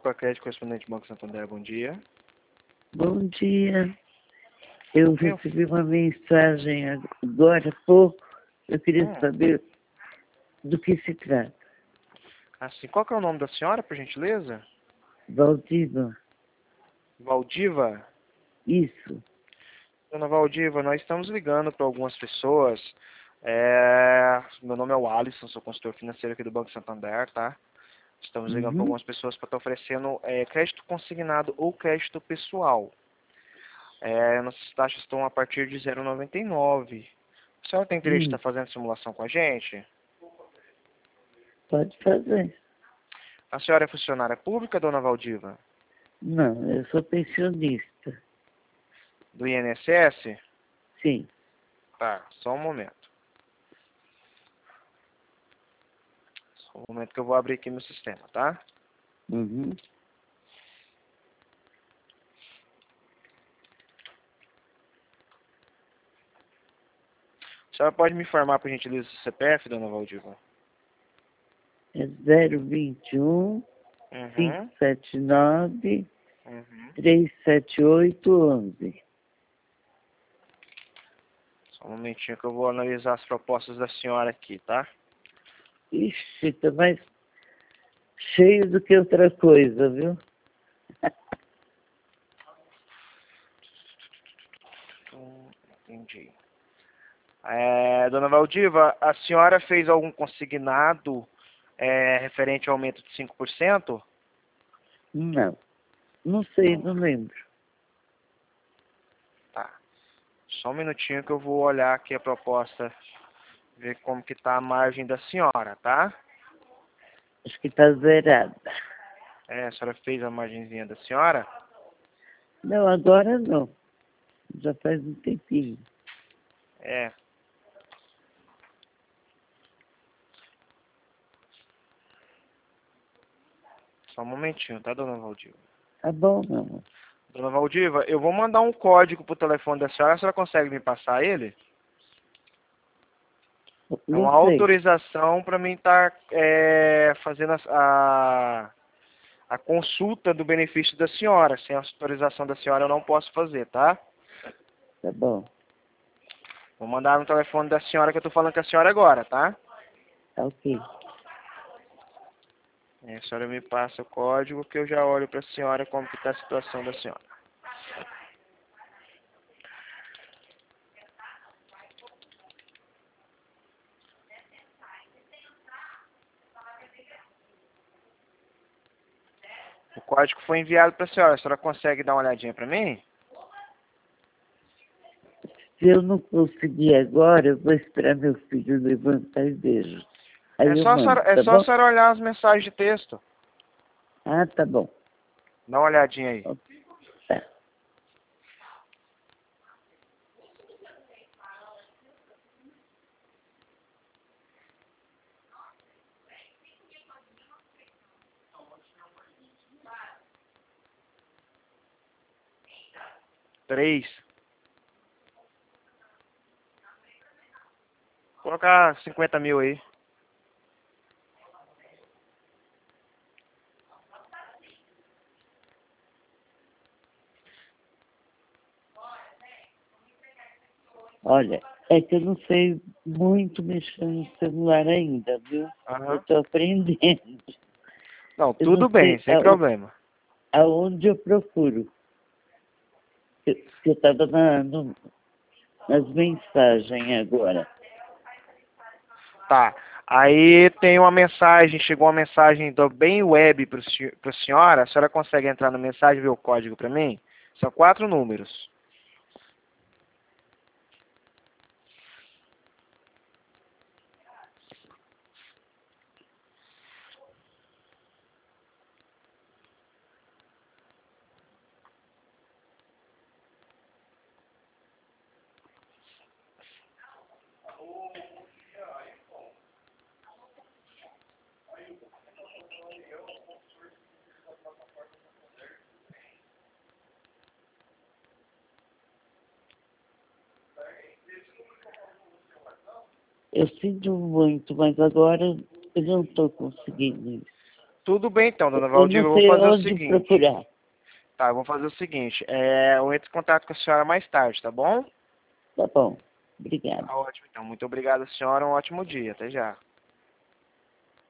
Lucacred, correspondente do Banco Santander, bom dia. Bom dia. Eu recebi uma mensagem agora há pouco. Eu queria saber do que se trata. Assim, qual que é o nome da senhora, por gentileza? Valdiva. Valdiva? Isso. Dona Valdiva, nós estamos ligando para algumas pessoas. Meu nome é o Alisson, sou consultor financeiro aqui do Banco Santander, tá? Estamos ligando para algumas pessoas para estar oferecendo crédito consignado ou crédito pessoal. Nossas taxas estão a partir de 0,99. A senhora tem interesse em estar fazendo simulação com a gente? Pode fazer. A senhora é funcionária pública, dona Valdiva? Não, eu sou pensionista. Do INSS? Sim. Tá, só um momento. Só um momento que eu vou abrir aqui meu sistema, tá? A senhora pode me informar, por gentileza, o CPF, dona Valdiva? É 021 579 37811. Só um momentinho que eu vou analisar as propostas da senhora aqui, tá? Ixi, tá mais cheio do que outra coisa, viu? Entendi. Dona Valdiva, a senhora fez algum consignado referente ao aumento de 5%? Não. Não sei, não lembro. Tá. Só um minutinho que eu vou olhar aqui a proposta, ver como que tá a margem da senhora, tá? Acho que tá zerada. A senhora fez a margenzinha da senhora? Não, agora não. Já faz um tempinho. Só um momentinho, tá, dona Valdiva? Tá bom, não. Dona Valdiva, eu vou mandar um código pro telefone da senhora, a senhora consegue me passar ele? É Não uma sei. autorização para mim estar fazendo a consulta do benefício da senhora. Sem a autorização da senhora eu não posso fazer, tá? Tá bom. Vou mandar no telefone da senhora que eu tô falando com a senhora agora, tá? Tá ok. A senhora me passa o código que eu já olho para a senhora como que tá a situação da senhora. O código foi enviado para a senhora consegue dar uma olhadinha para mim? Se eu não conseguir agora, eu vou esperar meu filho levantar e beijo. Aí eu mando, tá só a bom? senhora olhar as mensagens de texto. Ah, tá bom. Dá uma olhadinha aí. Tá. Três. Vou colocar 50 mil aí. Olha, é que eu não sei muito mexer no celular ainda, viu? Eu tô aprendendo. Não, Eu não tudo bem, sei sem problema. aonde eu procuro. Eu tava nas mensagens agora. Tá. Aí tem uma mensagem, chegou uma mensagem do Bem Web para a senhora consegue entrar na mensagem e ver o código para mim? São 4 números. Eu sinto muito, mas agora eu não estou conseguindo isso. Tudo bem então, dona Eu Valdir, não eu vou sei fazer o onde seguinte. procurar. Tá, eu vou fazer o seguinte. Eu entro em contato com a senhora mais tarde, tá bom? Tá bom. Obrigada. Tá ótimo, então. Muito obrigado, senhora. Um ótimo dia. Até já.